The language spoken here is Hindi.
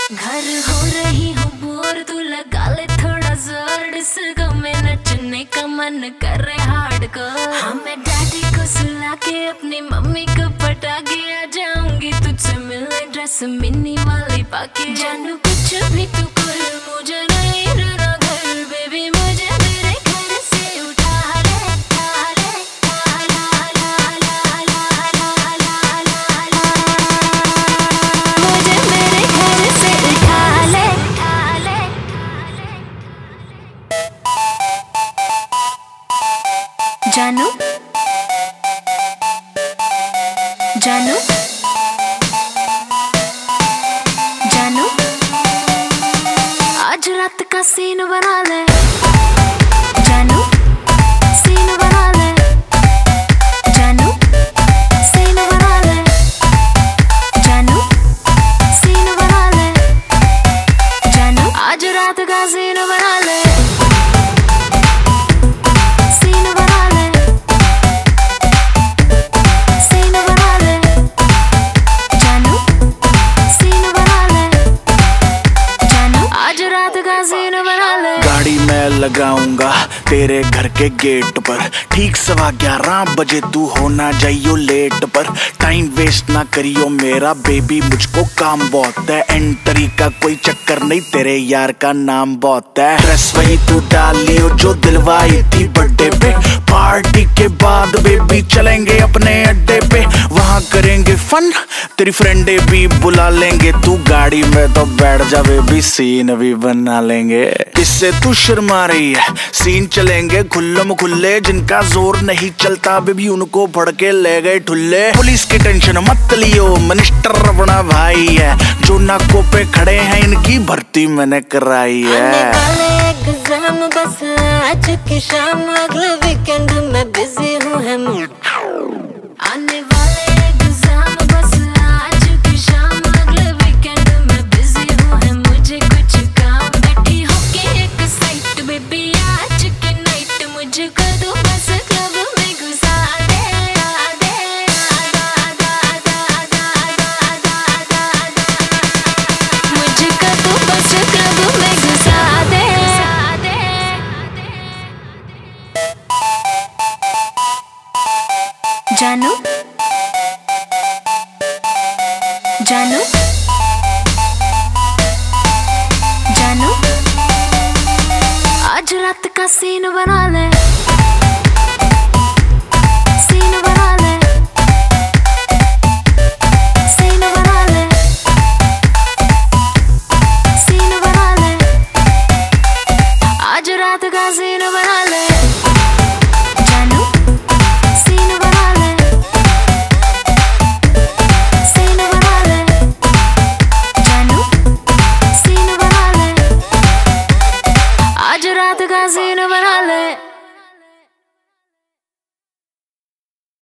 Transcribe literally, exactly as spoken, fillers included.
घर हो रही हूँ बोर, तू लगा ले थोड़ा जोर। डिस्को में नचने का मन कर रहे हार्डकोर। हाँ मैं डैडी को सुला के अपनी मम्मी को पटा के आ जाऊंगी तुझसे मिलने, ड्रेस मिनी वाली पाके। जानू कुछ भी तू कर, मुझे नहीं रहना घर। बेबी मुझे मेरे घर से उठा ले, उठा ले, ला ला ला ला ला ला ला ला ला। मुझे मेरे घर से उठा ले, उठा ले। जानू जानू जानू आज रात का सीन बना ले। जानू सीन बना ले। जानू सीन बना ले। जानू सीन बना ले। जानू आज रात का सीन बना ले। सीन बना ले। सीन बना ले। जानू सीन बना ले। जानू आज रात का सीन बना ले। गाड़ी मैं लगाऊंगा तेरे घर के गेट पर, ठीक सवा ग्यारह बजे तू होना जाइयो लेट पर। टाइम वेस्ट ना करियो मेरा बेबी, मुझको काम बहुत है। एंट्री का कोई चक्कर नहीं, तेरे यार का नाम बहुत है। ड्रेस वही तू डाल लियो जो दिलवाई थी बर्थडे पे। पार्टी के बाद बेबी चलेंगे अपने अड्डे पे, वहाँ करेंगे फन, तेरी फ्रेंडे भी बुला लेंगे। तू गाड़ी में तो बैठ जा बेबी, सीन भी बना लेंगे। इससे तू शर्मा रही है, सीन चलेंगे खुल्लम खुल्ले। जिनका जोर नहीं चलता बेबी उनको फड़ के ले गए ठुल्ले। पुलिस की टेंशन मत लियो, मिनिस्टर अपना भाई है। जो नाकों पे खड़े हैं इनकी भर्ती मैंने कराई है। एग्जाम बस आज की शाम, अगले वीकेंड में बिजी हूँ है। आने वाले एग्जाम बस आज की शाम, अगले वीकेंड में बिजी हूँ है। मुझे कुछ काम, बैठी होके एक साइट बेबी आज की नाइट। मुझे कर दो बस क्लब में घुसा दे, आ दे, आ दा दा दा दा दा दा दा। मुझे कर दो बस क्लब में घुसा दे। जानू जानू जानू आज रात का सीन बना ले। सीन बना ले। सीन बना ले। सीन बना ले। आज रात का सीन बना ले।